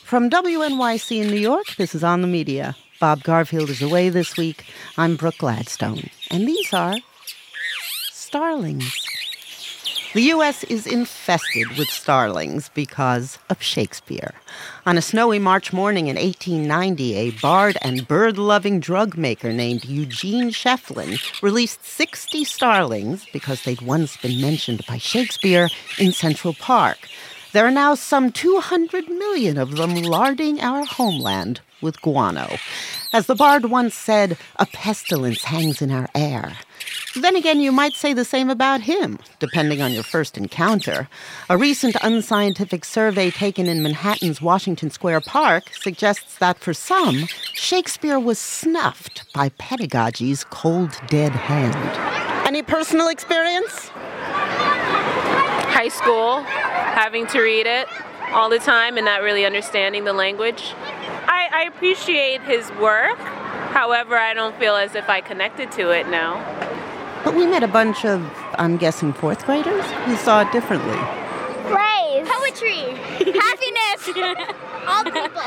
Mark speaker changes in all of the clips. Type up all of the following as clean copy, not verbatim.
Speaker 1: From WNYC in New York, this is On the Media. Bob Garfield is away this week. I'm Brooke Gladstone. And these are starlings. The U.S. is infested with starlings because of Shakespeare. On a snowy March morning in 1890, a bard and bird-loving drug maker named Eugene Shefflin released 60 starlings because they'd once been mentioned by Shakespeare in Central Park. There are now some 200 million of them larding our homeland with guano. As the bard once said, a pestilence hangs in our air. Then again, you might say the same about him, depending on your first encounter. A recent unscientific survey taken in Manhattan's Washington Square Park suggests that for some, Shakespeare was snuffed by pedagogy's cold, dead hand. Any personal experience?
Speaker 2: High school, having to read it all the time and not really understanding the language. I appreciate his work. However, I don't feel as if I connected to it now.
Speaker 1: But we met a bunch of, I'm guessing, fourth graders who saw it differently.
Speaker 3: Praise. Poetry. Happiness. All people.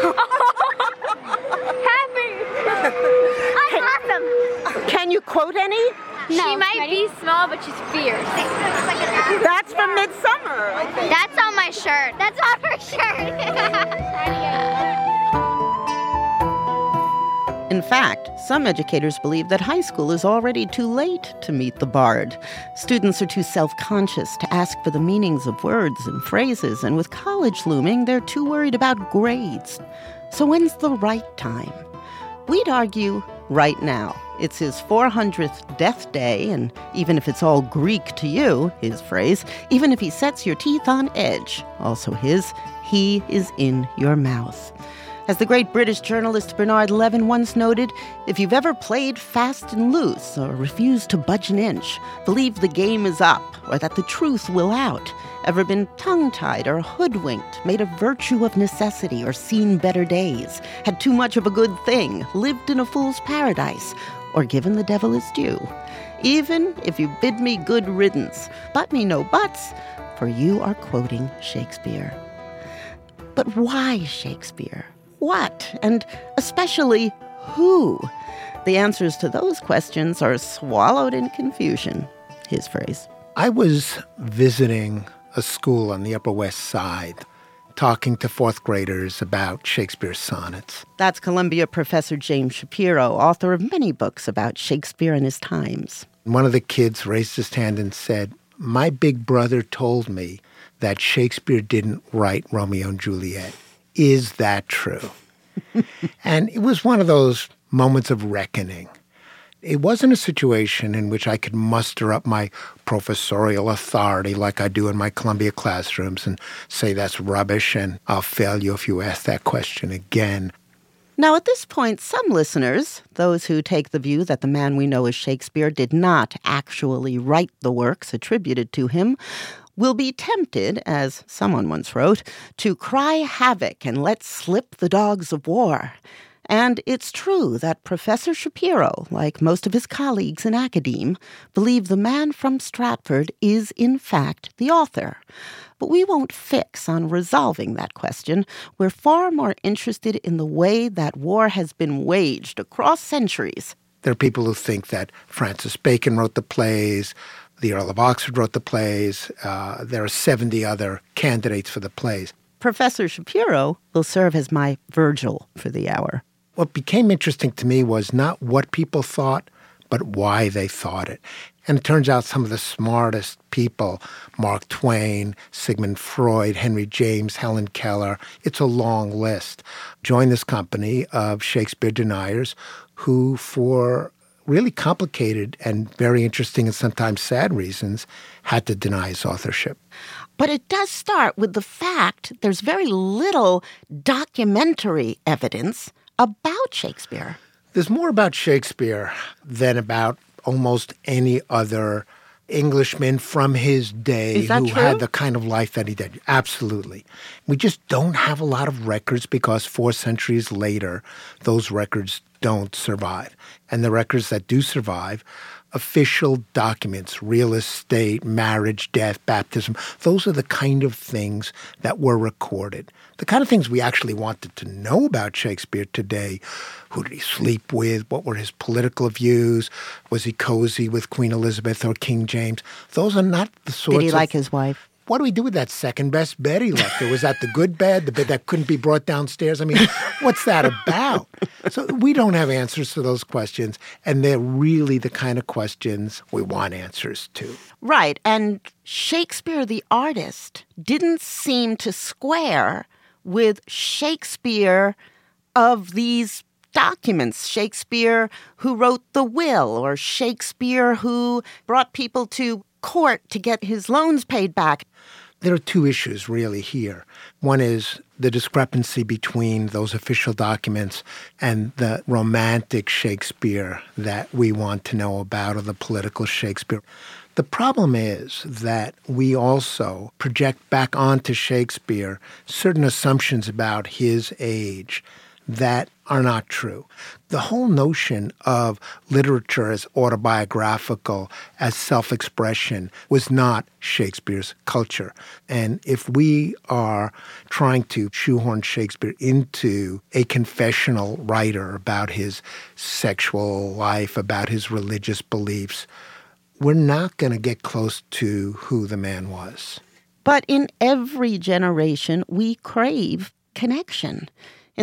Speaker 3: Happy. I'm awesome.
Speaker 1: Can you quote any?
Speaker 3: No. She might be small, but she's fierce.
Speaker 1: That's from Midsummer, I think.
Speaker 3: That's on my shirt. That's on her shirt.
Speaker 1: In fact, some educators believe that high school is already too late to meet the bard. Students are too self-conscious to ask for the meanings of words and phrases, and with college looming, they're too worried about grades. So when's the right time? We'd argue right now. It's his 400th death day, and even if it's all Greek to you, his phrase, even if he sets your teeth on edge, also his, he is in your mouth. As the great British journalist Bernard Levin once noted, if you've ever played fast and loose or refused to budge an inch, believe the game is up or that the truth will out, ever been tongue-tied or hoodwinked, made a virtue of necessity or seen better days, had too much of a good thing, lived in a fool's paradise, or given the devil his due. Even if you bid me good riddance, but me no buts, for you are quoting Shakespeare. But why Shakespeare? What? And especially who? The answers to those questions are swallowed in confusion. His phrase.
Speaker 4: I was visiting a school on the Upper West Side, talking to fourth graders about Shakespeare's sonnets.
Speaker 1: That's Columbia professor James Shapiro, author of many books about Shakespeare and his times.
Speaker 4: One of the kids raised his hand and said, "My big brother told me that Shakespeare didn't write Romeo and Juliet. Is that true?" And it was one of those moments of reckoning. It wasn't a situation in which I could muster up my professorial authority like I do in my Columbia classrooms and say that's rubbish and I'll fail you if you ask that question again.
Speaker 1: Now, at this point, some listeners, those who take the view that the man we know as Shakespeare did not actually write the works attributed to him, will be tempted, as someone once wrote, to cry havoc and let slip the dogs of war. And it's true that Professor Shapiro, like most of his colleagues in academe, believe the man from Stratford is, in fact, the author. But we won't fix on resolving that question. We're far more interested in the way that war has been waged across centuries.
Speaker 4: There are people who think that Francis Bacon wrote the plays, the Earl of Oxford wrote the plays. There are 70 other candidates for the plays.
Speaker 1: Professor Shapiro will serve as my Virgil for the hour.
Speaker 4: What became interesting to me was not what people thought, but why they thought it. And it turns out some of the smartest people, Mark Twain, Sigmund Freud, Henry James, Helen Keller, it's a long list, joined this company of Shakespeare deniers who, for really complicated and very interesting and sometimes sad reasons, had to deny his authorship.
Speaker 1: But it does start with the fact there's very little documentary evidence about Shakespeare.
Speaker 4: There's more about Shakespeare than about almost any other Englishman from his day who had the kind of life that he did. Absolutely. We just don't have a lot of records because 4 centuries later, those records don't survive. And the records that do survive, official documents, real estate, marriage, death, baptism, those are the kind of things that were recorded. The kind of things we actually wanted to know about Shakespeare today. Who did he sleep with? What were his political views? Was he cozy with Queen Elizabeth or King James? Those are not the sorts of...
Speaker 1: Did he like his wife?
Speaker 4: What do we do with that second best bed he left her? Was that the good bed, the bed that couldn't be brought downstairs? I mean, what's that about? So we don't have answers to those questions, and they're really the kind of questions we want answers to.
Speaker 1: Right, and Shakespeare the artist didn't seem to square with Shakespeare of these documents. Shakespeare who wrote the will, or Shakespeare who brought people to court to get his loans paid back.
Speaker 4: There are two issues really here. One is the discrepancy between those official documents and the romantic Shakespeare that we want to know about, or the political Shakespeare. The problem is that we also project back onto Shakespeare certain assumptions about his age that are not true. The whole notion of literature as autobiographical, as self-expression, was not Shakespeare's culture. And if we are trying to shoehorn Shakespeare into a confessional writer about his sexual life, about his religious beliefs, we're not going to get close to who the man was.
Speaker 1: But in every generation, we crave connection. In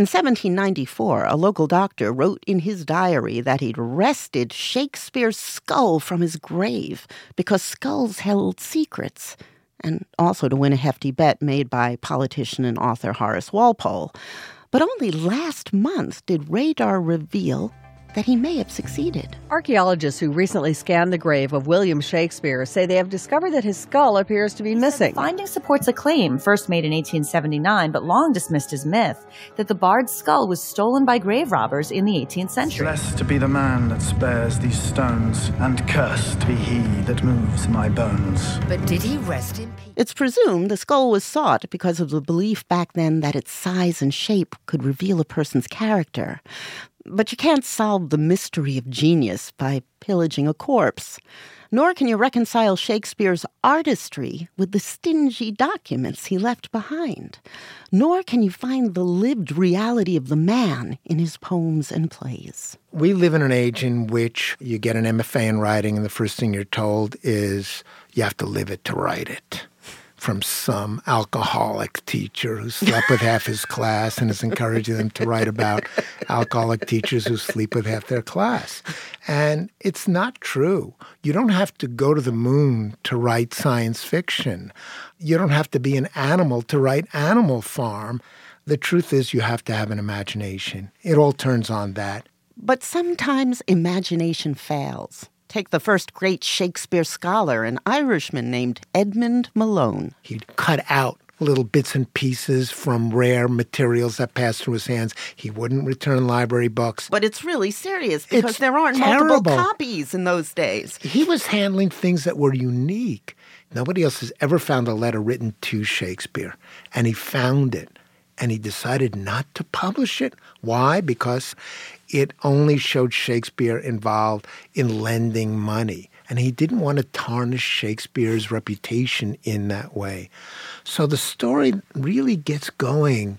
Speaker 1: 1794, a local doctor wrote in his diary that he'd wrested Shakespeare's skull from his grave because skulls held secrets, and also to win a hefty bet made by politician and author Horace Walpole. But only last month did radar reveal that he may have succeeded.
Speaker 5: Archaeologists who recently scanned the grave of William Shakespeare say they have discovered that his skull appears to be missing.
Speaker 6: The finding supports a claim, first made in 1879 but long dismissed as myth, that the bard's skull was stolen by grave robbers in the 18th century.
Speaker 7: Blessed to be the man that spares these stones, and cursed be he that moves my bones.
Speaker 8: But did he rest in peace?
Speaker 1: It's presumed the skull was sought because of the belief back then that its size and shape could reveal a person's character. But you can't solve the mystery of genius by pillaging a corpse. Nor can you reconcile Shakespeare's artistry with the stingy documents he left behind. Nor can you find the lived reality of the man in his poems and plays.
Speaker 4: We live in an age in which you get an MFA in writing, and the first thing you're told is you have to live it to write it. From some alcoholic teacher who slept with half his class and is encouraging them to write about alcoholic teachers who sleep with half their class. And it's not true. You don't have to go to the moon to write science fiction. You don't have to be an animal to write Animal Farm. The truth is you have to have an imagination. It all turns on that.
Speaker 1: But sometimes imagination fails. Take the first great Shakespeare scholar, an Irishman named Edmund Malone.
Speaker 4: He'd cut out little bits and pieces from rare materials that passed through his hands. He wouldn't return library books.
Speaker 1: But it's really serious because there aren't
Speaker 4: terrible.
Speaker 1: multiple copies in those days.
Speaker 4: He was handling things that were unique. Nobody else has ever found a letter written to Shakespeare. And he found it. And he decided not to publish it. Why? Because it only showed Shakespeare involved in lending money. And he didn't want to tarnish Shakespeare's reputation in that way. So the story really gets going,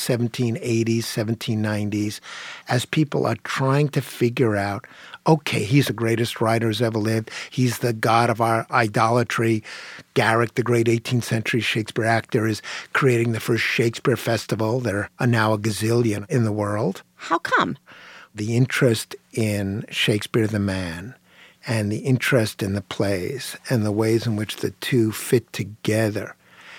Speaker 4: 1780s, 1790s, as people are trying to figure out, okay, he's the greatest writer who's ever lived. He's the god of our idolatry. Garrick, the great 18th century Shakespeare actor, is creating the first Shakespeare festival. There are now a gazillion in the world.
Speaker 1: How come?
Speaker 4: The interest in Shakespeare the man and the interest in the plays and the ways in which the two fit together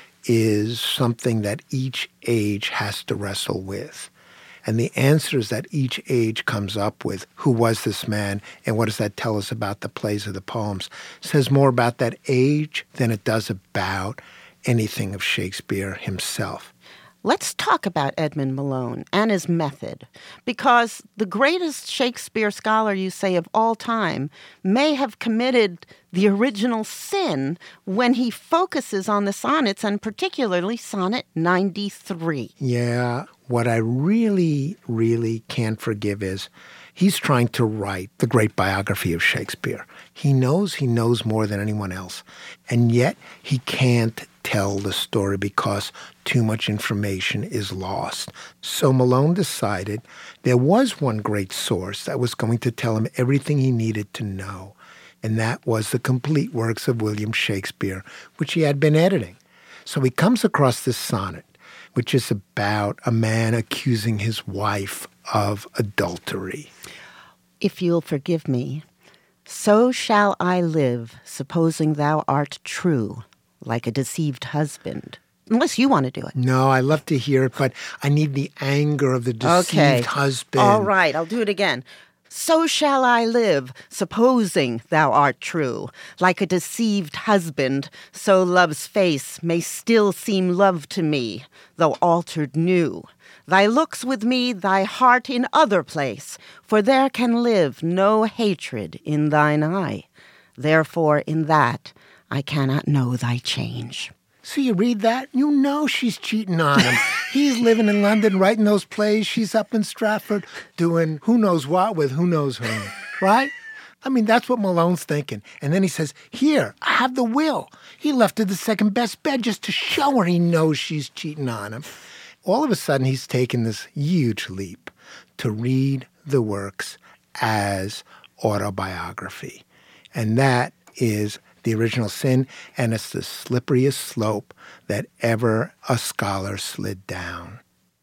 Speaker 4: is something that each age has to wrestle with. And the answers that each age comes up with, who was this man and what does that tell us about the plays or the poems, says more about that age than it does about anything of Shakespeare himself.
Speaker 1: Let's talk about Edmund Malone and his method, because the greatest Shakespeare scholar, you say, of all time may have committed the original sin when he focuses on the sonnets, and particularly Sonnet 93.
Speaker 4: Yeah, what I really, really can't forgive is He's trying to write the great biography of Shakespeare. He knows more than anyone else, and yet he can't tell the story because too much information is lost. So Malone decided there was one great source that was going to tell him everything he needed to know, and that was the complete works of William Shakespeare, which he had been editing. So he comes across this sonnet, which is about a man accusing his wife of adultery.
Speaker 1: If you'll forgive me, so shall I live, supposing thou art true, like a deceived husband. Unless you want to do it.
Speaker 4: No, I love to hear it, but I need the anger of the deceived husband.
Speaker 1: All right, I'll do it again. So shall I live, supposing thou art true, like a deceived husband, so love's face may still seem love to me, though altered new. Thy looks with me, thy heart in other place, for there can live no hatred in thine eye. Therefore in that I cannot know thy change.
Speaker 4: So you read that, you know she's cheating on him. He's living in London writing those plays. She's up in Stratford doing who knows what with who knows whom, right? I mean, that's what Malone's thinking. And then he says, here, I have the will. He left her the second best bed just to show her he knows she's cheating on him. All of a sudden, he's taken this huge leap to read the works as autobiography. And that is the original sin, and it's the slipperiest slope that ever a scholar slid down.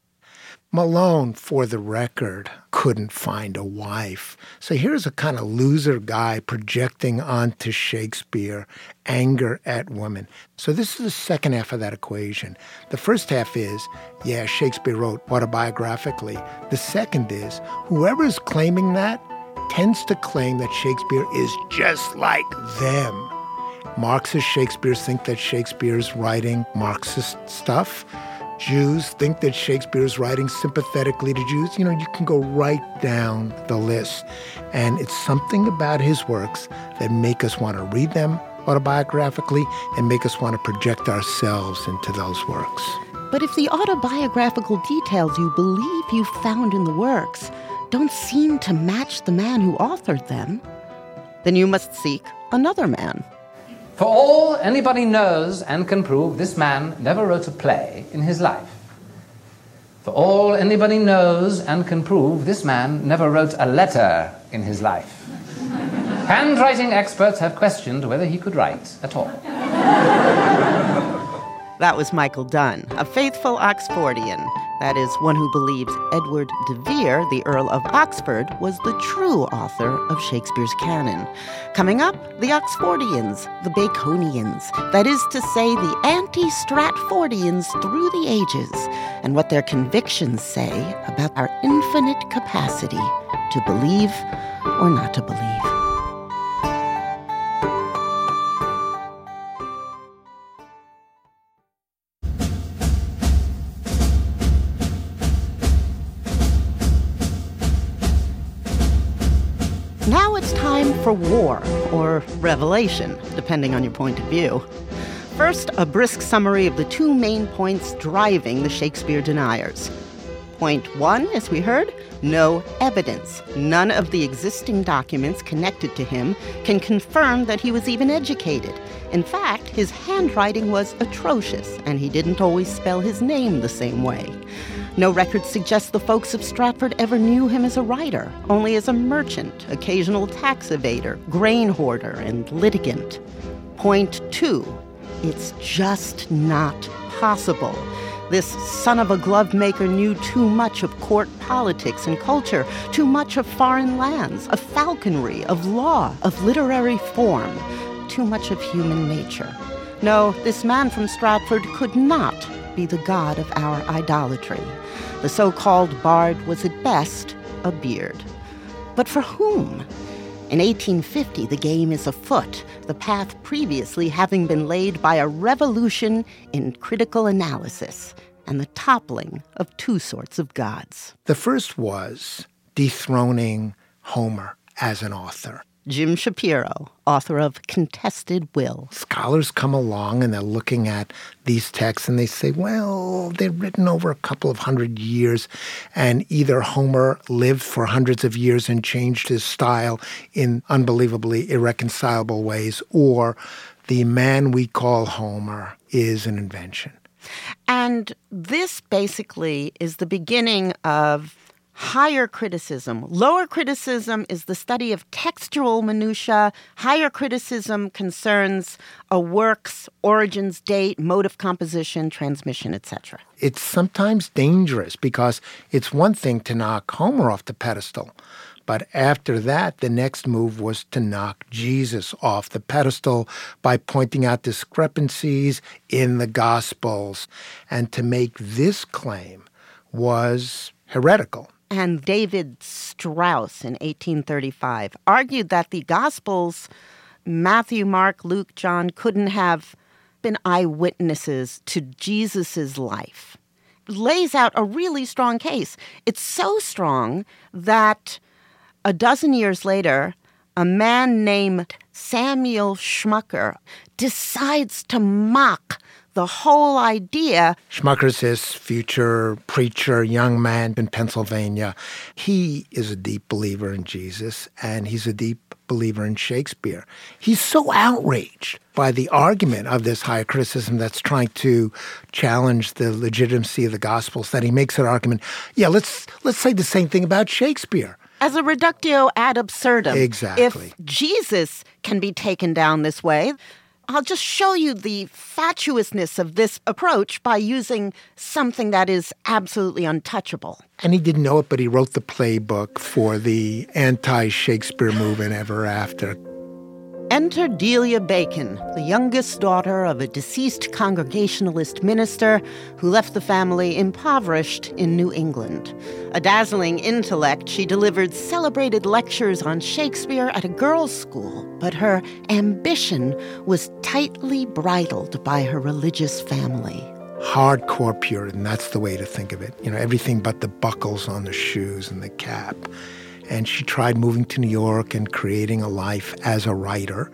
Speaker 4: Malone, for the record, couldn't find a wife. So here's a kind of loser guy projecting onto Shakespeare anger at women. So this is the second half of that equation. The first half is, yeah, Shakespeare wrote autobiographically. The second is, whoever is claiming that tends to claim that Shakespeare is just like them. Marxist Shakespeareans think that Shakespeare's writing Marxist stuff. Jews think that Shakespeare's writing sympathetically to Jews. You know, you can go right down the list. And it's something about his works that make us want to read them autobiographically and make us want to project ourselves into those works.
Speaker 1: But if the autobiographical details you believe you found in the works don't seem to match the man who authored them, then you must seek another man.
Speaker 8: For all anybody knows and can prove, this man never wrote a play in his life. For all anybody knows and can prove, this man never wrote a letter in his life. Handwriting experts have questioned whether he could write at all.
Speaker 1: That was Michael Dunn, a faithful Oxfordian. That is, one who believes Edward de Vere, the Earl of Oxford, was the true author of Shakespeare's canon. Coming up, the Oxfordians, the Baconians, that is to say, the anti-Stratfordians through the ages, and what their convictions say about our infinite capacity to believe or not to believe. Now it's time for war, or revelation, depending on your point of view. First, a brisk summary of the two main points driving the Shakespeare deniers. Point one, as we heard, no evidence. None of the existing documents connected to him can confirm that he was even educated. In fact, his handwriting was atrocious, and he didn't always spell his name the same way. No records suggest the folks of Stratford ever knew him as a writer, only as a merchant, occasional tax evader, grain hoarder, and litigant. Point two, it's just not possible. This son of a glove maker knew too much of court politics and culture, too much of foreign lands, of falconry, of law, of literary form, too much of human nature. No, this man from Stratford could not be the god of our idolatry. The so-called bard was at best a beard. But for whom? In 1850, the game is afoot, the path previously having been laid by a revolution in critical analysis and the toppling of two sorts of gods.
Speaker 4: The first was dethroning Homer as an author.
Speaker 1: Jim Shapiro, author of Contested Will.
Speaker 4: Scholars come along and they're looking at these texts and they say, well, they're written over a couple of hundred years, and either Homer lived for hundreds of years and changed his style in unbelievably irreconcilable ways, or the man we call Homer is an invention.
Speaker 1: And this basically is the beginning of higher criticism. Lower criticism is the study of textual minutiae. Higher criticism concerns a work's origins, date, mode of composition, transmission, etc.
Speaker 4: It's sometimes dangerous because it's one thing to knock Homer off the pedestal, but after that, the next move was to knock Jesus off the pedestal by pointing out discrepancies in the Gospels. And to make this claim was heretical.
Speaker 1: And David Strauss in 1835 argued that the Gospels, Matthew, Mark, Luke, John, couldn't have been eyewitnesses to Jesus' life. Lays out a really strong case. It's so strong that a dozen years later, a man named Samuel Schmucker decides to mock the whole idea.
Speaker 4: Schmucker's this future preacher, young man in Pennsylvania. He is a deep believer in Jesus, and he's a deep believer in Shakespeare. He's so outraged by the argument of this higher criticism that's trying to challenge the legitimacy of the Gospels that he makes an argument, let's say the same thing about Shakespeare.
Speaker 1: As a reductio ad absurdum.
Speaker 4: Exactly.
Speaker 1: If Jesus can be taken down this way, I'll just show you the fatuousness of this approach by using something that is absolutely untouchable.
Speaker 4: And he didn't know it, but he wrote the playbook for the anti-Shakespeare movement ever after.
Speaker 1: Enter Delia Bacon, the youngest daughter of a deceased Congregationalist minister who left the family impoverished in New England. A dazzling intellect, she delivered celebrated lectures on Shakespeare at a girls' school, but her ambition was tightly bridled by her religious family.
Speaker 4: Hardcore Puritan, that's the way to think of it. Everything but the buckles on the shoes and the cap. And she tried moving to New York and creating a life as a writer.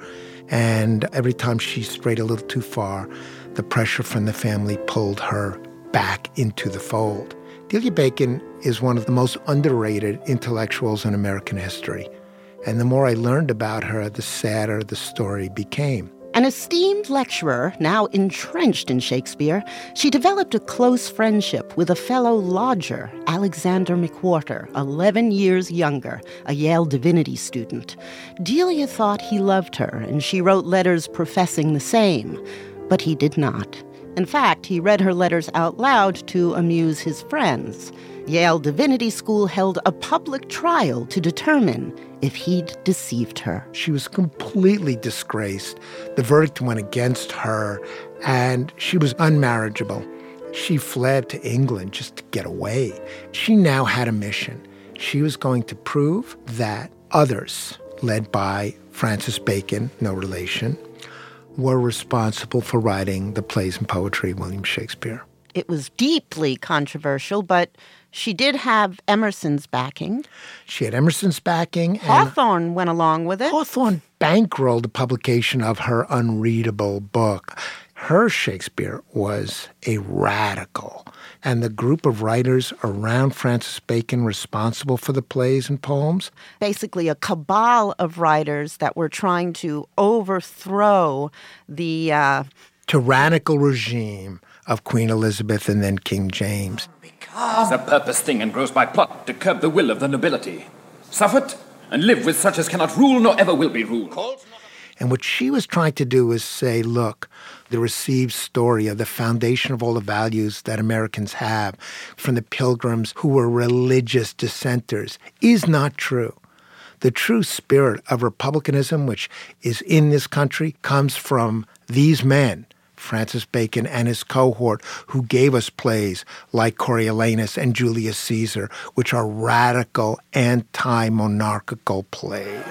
Speaker 4: And every time she strayed a little too far, the pressure from the family pulled her back into the fold. Delia Bacon is one of the most underrated intellectuals in American history. And the more I learned about her, the sadder the story became.
Speaker 1: An esteemed lecturer, now entrenched in Shakespeare, she developed a close friendship with a fellow lodger, Alexander McWhorter, 11 years younger, a Yale divinity student. Delia thought he loved her, and she wrote letters professing the same, but he did not. In fact, he read her letters out loud to amuse his friends. Yale Divinity School held a public trial to determine if he'd deceived her.
Speaker 4: She was completely disgraced. The verdict went against her, and she was unmarriageable. She fled to England just to get away. She now had a mission. She was going to prove that others, led by Francis Bacon, no relation, were responsible for writing the plays and poetry of William Shakespeare.
Speaker 1: It was deeply controversial, but she did have Emerson's backing.
Speaker 4: She had Emerson's backing.
Speaker 1: Hawthorne went along with it.
Speaker 4: Hawthorne bankrolled the publication of her unreadable book. Her Shakespeare was a radical. And the group of writers around Francis Bacon responsible for the plays and poems?
Speaker 1: Basically a cabal of writers that were trying to overthrow the
Speaker 4: tyrannical regime of Queen Elizabeth and then King James.
Speaker 9: Because a purpose thing and grows by plot to curb the will of the nobility. Suffer it, and live with such as cannot rule nor ever will be ruled.
Speaker 4: And what she was trying to do is say, look, the received story of the foundation of all the values that Americans have from the Pilgrims who were religious dissenters is not true. The true spirit of republicanism, which is in this country, comes from these men, Francis Bacon and his cohort, who gave us plays like Coriolanus and Julius Caesar, which are radical anti-monarchical plays.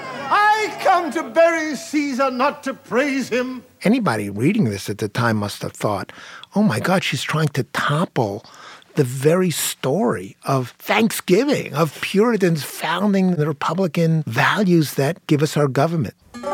Speaker 10: I come to bury Caesar, not to praise him.
Speaker 4: Anybody reading this at the time must have thought, oh my God, she's trying to topple the very story of Thanksgiving, of Puritans founding the Republican values that give us our government.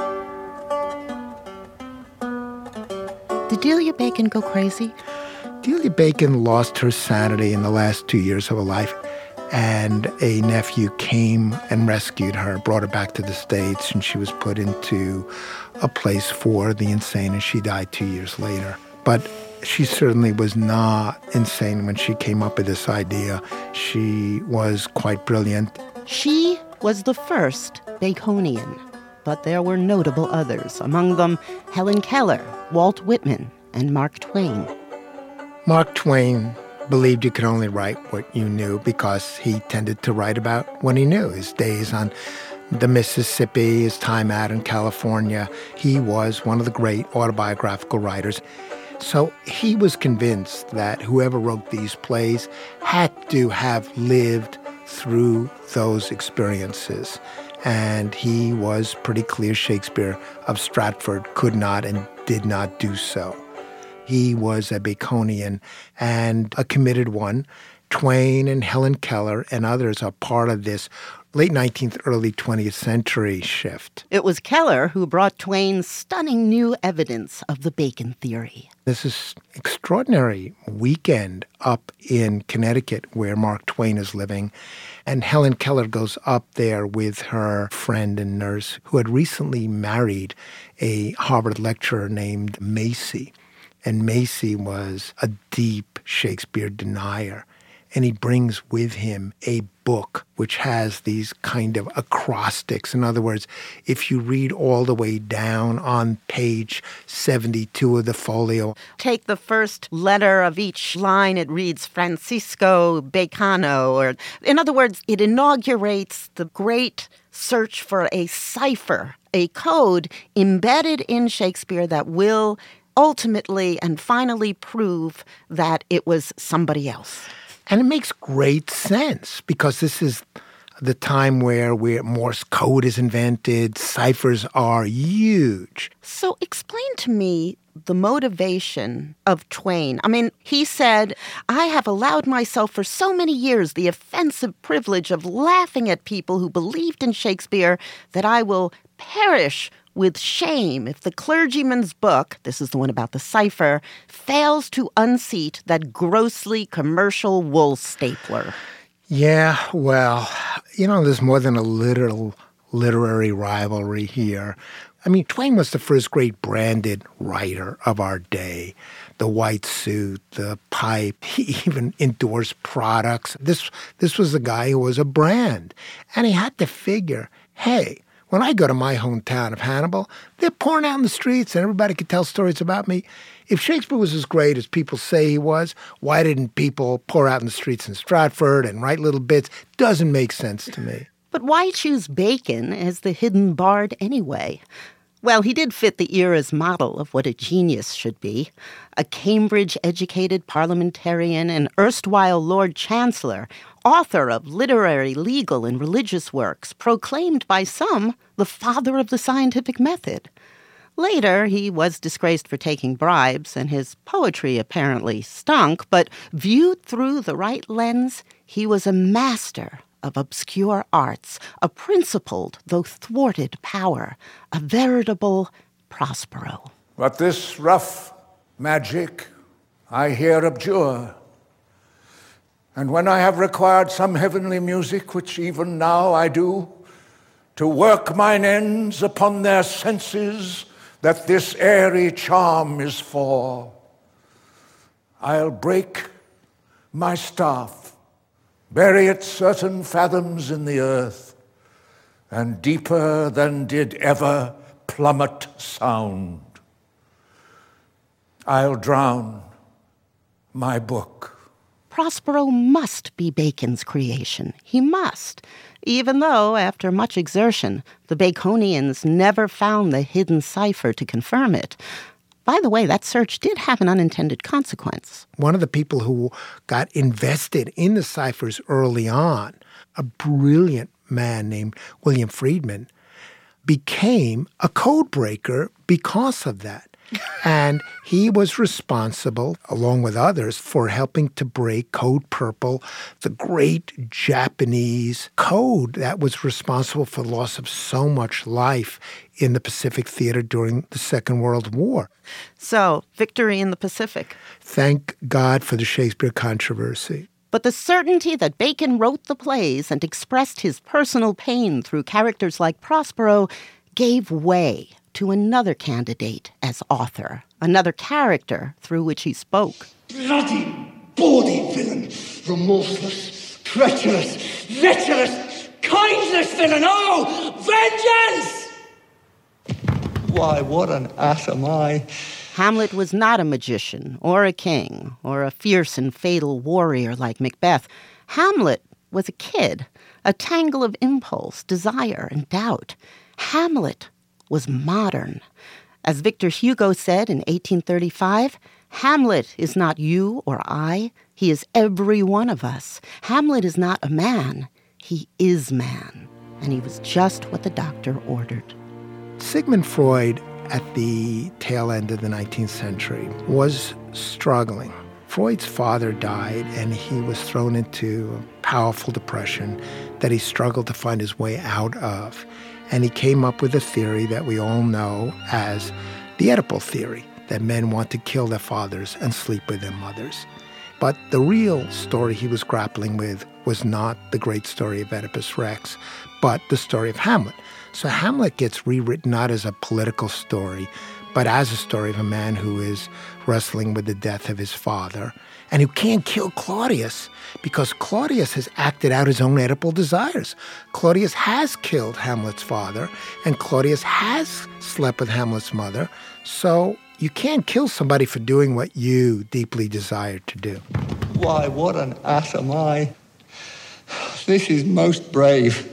Speaker 1: Did Delia Bacon go crazy?
Speaker 4: Delia Bacon lost her sanity in the last 2 years of her life, and a nephew came and rescued her, brought her back to the States, and she was put into a place for the insane, and she died 2 years later. But she certainly was not insane when she came up with this idea. She was quite brilliant.
Speaker 1: She was the first Baconian, but there were notable others, among them Helen Keller, Walt Whitman, and Mark Twain.
Speaker 4: Mark Twain believed you could only write what you knew because he tended to write about what he knew. His days on the Mississippi, his time out in California. He was one of the great autobiographical writers. So he was convinced that whoever wrote these plays had to have lived through those experiences. And he was pretty clear Shakespeare of Stratford could not and did not do so. He was a Baconian and a committed one. Twain and Helen Keller and others are part of this late 19th, early 20th century shift.
Speaker 1: It was Keller who brought Twain's stunning new evidence of the Bacon theory.
Speaker 4: This is extraordinary weekend up in Connecticut where Mark Twain is living. And Helen Keller goes up there with her friend and nurse who had recently married a Harvard lecturer named Macy. And Macy was a deep Shakespeare denier. And he brings with him a book which has these kind of acrostics. In other words, if you read all the way down on page 72 of the folio,
Speaker 1: take the first letter of each line, it reads Francisco Bacano. Or, in other words, it inaugurates the great search for a cipher, a code embedded in Shakespeare that will ultimately and finally prove that it was somebody else.
Speaker 4: And it makes great sense because this is the time where Morse code is invented, ciphers are huge.
Speaker 1: So explain to me the motivation of Twain. I mean, he said, I have allowed myself for so many years the offensive privilege of laughing at people who believed in Shakespeare that I will perish with shame if the clergyman's book, this is the one about the cipher, fails to unseat that grossly commercial wool stapler.
Speaker 4: Yeah, well, there's more than a literary rivalry here. I mean, Twain was the first great branded writer of our day. The white suit, the pipe, he even endorsed products. This was a guy who was a brand. And he had to figure, hey, when I go to my hometown of Hannibal, they're pouring out in the streets and everybody could tell stories about me. If Shakespeare was as great as people say he was, why didn't people pour out in the streets in Stratford and write little bits? Doesn't make sense to me.
Speaker 1: But why choose Bacon as the hidden bard anyway? Well, he did fit the era's model of what a genius should be. A Cambridge-educated parliamentarian and erstwhile Lord Chancellor, author of literary, legal, and religious works, proclaimed by some the father of the scientific method. Later, he was disgraced for taking bribes, and his poetry apparently stunk, but viewed through the right lens, he was a master of obscure arts, a principled though thwarted power, a veritable Prospero.
Speaker 11: But this rough magic I here abjure, and when I have required some heavenly music, which even now I do, to work mine ends upon their senses that this airy charm is for, I'll break my staff, bury it certain fathoms in the earth, and deeper than did ever plummet sound, I'll drown my book.
Speaker 1: Prospero must be Bacon's creation. He must, even though, after much exertion, the Baconians never found the hidden cipher to confirm it. By the way, that search did have an unintended consequence.
Speaker 4: One of the people who got invested in the ciphers early on, a brilliant man named William Friedman, became a code breaker because of that. And he was responsible, along with others, for helping to break Code Purple, the great Japanese code that was responsible for the loss of so much life in the Pacific Theater during the Second World War.
Speaker 1: So, victory in the Pacific.
Speaker 4: Thank God for the Shakespeare controversy.
Speaker 1: But the certainty that Bacon wrote the plays and expressed his personal pain through characters like Prospero gave way to another candidate as author, another character through which he spoke.
Speaker 10: Bloody, bawdy villain, remorseless, treacherous, lecherous, kindless villain, oh, vengeance! Why, what an ass am I?
Speaker 1: Hamlet was not a magician or a king or a fierce and fatal warrior like Macbeth. Hamlet was a kid, a tangle of impulse, desire, and doubt. Hamlet was modern. As Victor Hugo said in 1835, Hamlet is not you or I. He is every one of us. Hamlet is not a man. He is man. And he was just what the doctor ordered.
Speaker 4: Sigmund Freud, at the tail end of the 19th century, was struggling. Freud's father died, and he was thrown into a powerful depression that he struggled to find his way out of. And he came up with a theory that we all know as the Oedipal theory, that men want to kill their fathers and sleep with their mothers. But the real story he was grappling with was not the great story of Oedipus Rex, but the story of Hamlet. So Hamlet gets rewritten not as a political story, but as a story of a man who is wrestling with the death of his father and who can't kill Claudius because Claudius has acted out his own Oedipal desires. Claudius has killed Hamlet's father, and Claudius has slept with Hamlet's mother. So you can't kill somebody for doing what you deeply desire to do.
Speaker 10: Why, what an ass am I? This is most brave.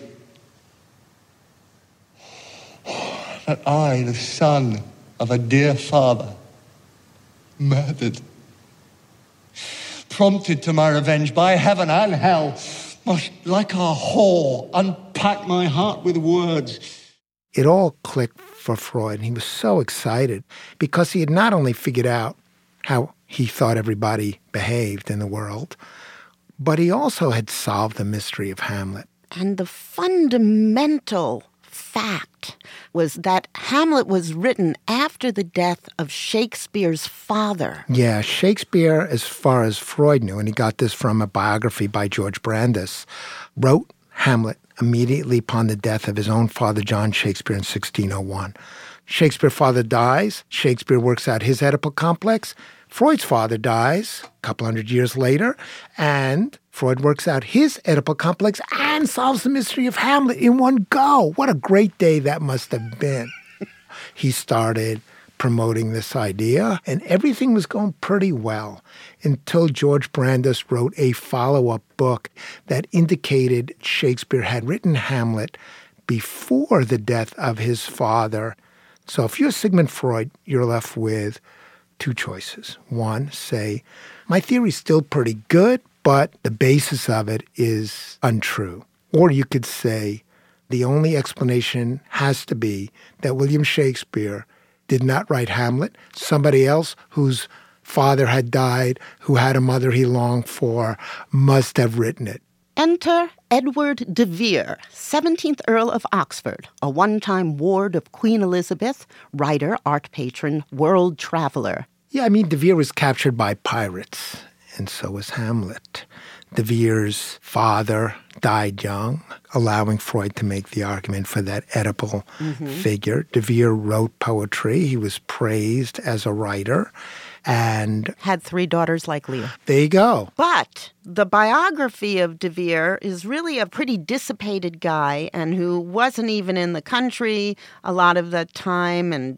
Speaker 10: That I, the son of a dear father, murdered, prompted to my revenge by heaven and hell, must, like a whore, unpack my heart with words.
Speaker 4: It all clicked for Freud, and he was so excited because he had not only figured out how he thought everybody behaved in the world, but he also had solved the mystery of Hamlet.
Speaker 1: And the fundamental fact was that Hamlet was written after the death of Shakespeare's father.
Speaker 4: Yeah, Shakespeare, as far as Freud knew, and he got this from a biography by George Brandes, wrote Hamlet immediately upon the death of his own father, John Shakespeare, in 1601. Shakespeare's father dies. Shakespeare works out his Oedipal complex. Freud's father dies a couple hundred years later, and Freud works out his Oedipal complex and solves the mystery of Hamlet in one go. What a great day that must have been. He started promoting this idea, and everything was going pretty well until George Brandes wrote a follow-up book that indicated Shakespeare had written Hamlet before the death of his father. So if you're Sigmund Freud, you're left with two choices. One, say, my theory's still pretty good, but the basis of it is untrue. Or you could say, the only explanation has to be that William Shakespeare did not write Hamlet. Somebody else whose father had died, who had a mother he longed for, must have written it.
Speaker 1: Enter Edward de Vere, 17th Earl of Oxford, a one-time ward of Queen Elizabeth, writer, art patron, world traveler.
Speaker 4: Yeah, I mean, de Vere was captured by pirates, and so was Hamlet. De Vere's father died young, allowing Freud to make the argument for that Oedipal figure. De Vere wrote poetry. He was praised as a writer and
Speaker 1: had 3 daughters like Lear.
Speaker 4: There you go.
Speaker 1: But the biography of de Vere is really a pretty dissipated guy and who wasn't even in the country a lot of the time. And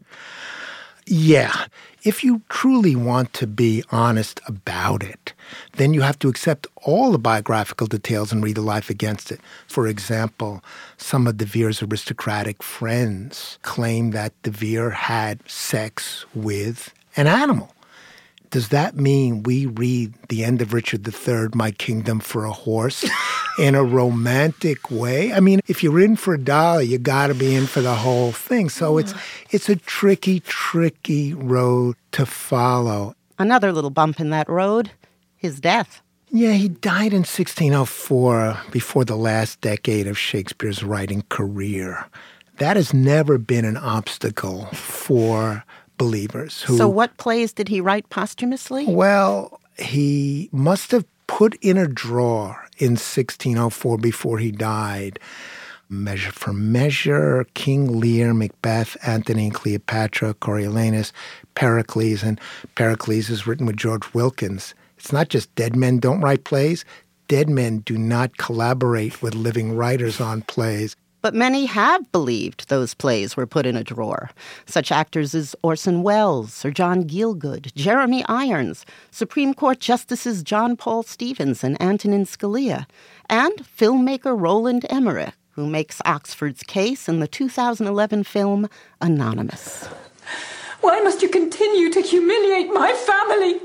Speaker 4: yeah, if you truly want to be honest about it, then you have to accept all the biographical details and read the life against it. For example, some of de Vere's aristocratic friends claim that de Vere had sex with an animal. does that mean we read the end of Richard III, My Kingdom for a Horse, in a romantic way? I mean, if you're in for a dollar, you got to be in for the whole thing. So it's a tricky, tricky road to follow.
Speaker 1: Another little bump in that road, his death.
Speaker 4: Yeah, he died in 1604, before the last decade of Shakespeare's writing career. That has never been an obstacle for believers.
Speaker 1: So what plays did he write posthumously?
Speaker 4: Well, he must have put in a drawer in 1604 before he died. Measure for Measure, King Lear, Macbeth, Antony and Cleopatra, Coriolanus, Pericles, and Pericles is written with George Wilkins. It's not just dead men don't write plays. Dead men do not collaborate with living writers on plays.
Speaker 1: But many have believed those plays were put in a drawer. Such actors as Orson Welles, Sir John Gielgud, Jeremy Irons, Supreme Court Justices John Paul Stevens and Antonin Scalia, and filmmaker Roland Emmerich, who makes Oxford's case in the 2011 film Anonymous.
Speaker 12: Why must you continue to humiliate my family?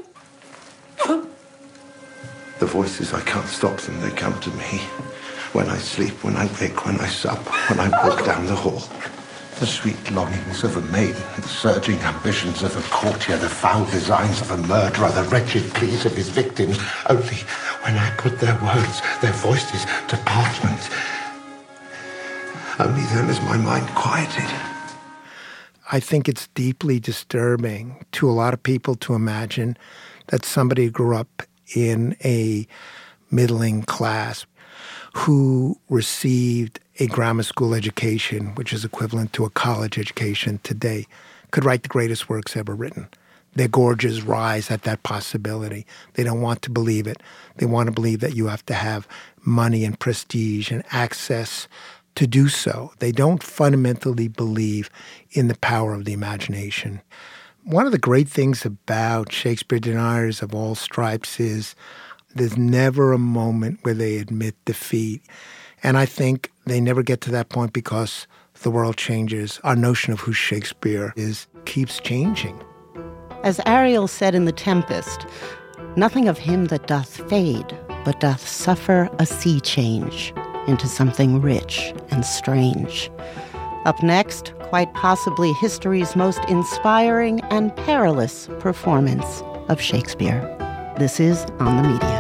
Speaker 13: The voices, I can't stop them. They come to me. When I sleep, when I wake, when I sup, when I walk down the hall. The sweet longings of a maiden, the surging ambitions of a courtier, the foul designs of a murderer, the wretched pleas of his victims. Only when I put their words, their voices to parchment, only then is my mind quieted.
Speaker 4: I think it's deeply disturbing to a lot of people to imagine that somebody who grew up in a middling class who received a grammar school education, which is equivalent to a college education today, could write the greatest works ever written. Their gorges rise at that possibility. They don't want to believe it. They want to believe that you have to have money and prestige and access to do so. They don't fundamentally believe in the power of the imagination. One of the great things about Shakespeare deniers of all stripes is there's never a moment where they admit defeat. And I think they never get to that point because the world changes. Our notion of who Shakespeare is keeps changing.
Speaker 1: As Ariel said in The Tempest, nothing of him that doth fade, but doth suffer a sea change into something rich and strange. Up next, quite possibly history's most inspiring and perilous performance of Shakespeare. This is On the Media.